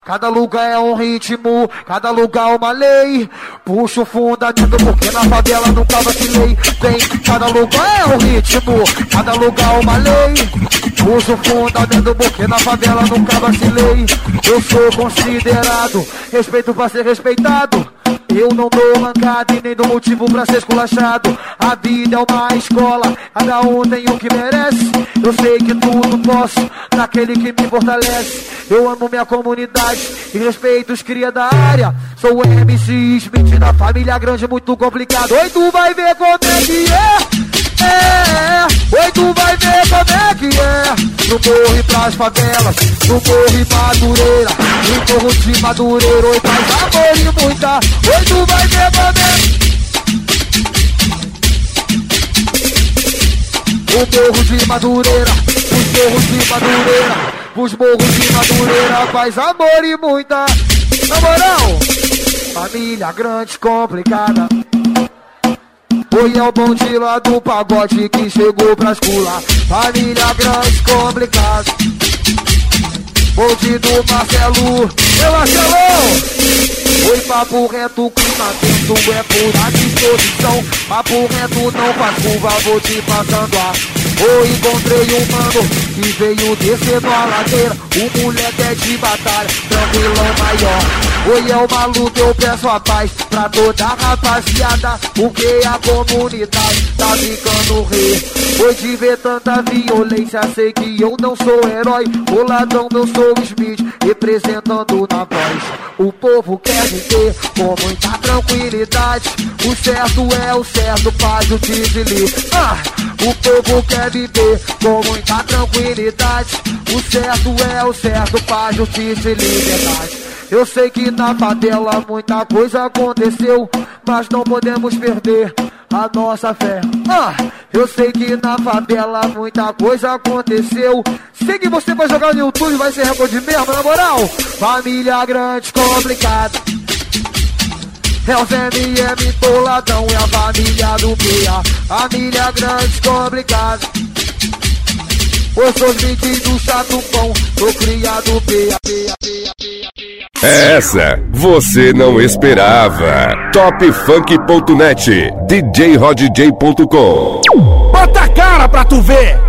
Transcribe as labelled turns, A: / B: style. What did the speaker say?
A: Cada lugar é um ritmo, cada lugar uma lei. Puxa o fundamento porque na favela nunca vacilei. Vem, cada lugar é um ritmo, cada lugar uma lei. Puxa o fundamento porque na favela nunca vacilei. Eu sou considerado, respeito pra ser respeitado. Eu não dou mancada e nem dou motivo pra ser esculachado. A vida é uma escola, cada um tem o que merece. Eu sei que tudo posso, naquele que me fortalece. Eu amo minha comunidade e respeito os cria da área. Sou o MC Smith da família grande, muito complicado. Oi, tu vai ver como é que oi, tu vai ver como é que é. No morro e pras favelas, no morro e Madureira, no morro de Madureira. Oi, faz amor e muita. Oi, tu vai ver como é. O morro de Madureira, os morros de Madureira, os morros de Madureira. Faz amor e muita. Na moral, família grande, complicada. Oi, é o bonde lá do pagode que chegou pra escular. Família grande, complicado. Bonde do Marcelo, meu Marcelo. Oi, papo reto, clima quente, é pura disposição. Papo reto, não faz curva, vou te passando a. Oi, encontrei um mano que veio descendo a ladeira. O moleque é de batalha, tranquilão maior. Oi, é uma luta, eu peço a paz pra toda a rapaziada, porque a comunidade tá ficando rei. Oi, de ver tanta violência, sei que eu não sou herói. Boladão, eu sou o Smith, representando na voz. O povo quer viver com muita tranquilidade. O certo é o certo, paz, o deslize. O povo quer viver com muita tranquilidade. O certo é o certo, paz, justiça e liberdade. Eu sei que na favela muita coisa aconteceu, mas não podemos perder a nossa fé. Eu sei que na favela muita coisa aconteceu. Sei que você vai jogar no YouTube, vai ser recorde mesmo, na moral. Família grande, complicada. É os MM Boladão, é a família do PA. Família grande, complicada. Eu sou Smith do Chato Pão, sou criado PA.
B: Essa você não esperava. Topfunk.net, djrodj.com.
C: Bota a cara pra tu ver.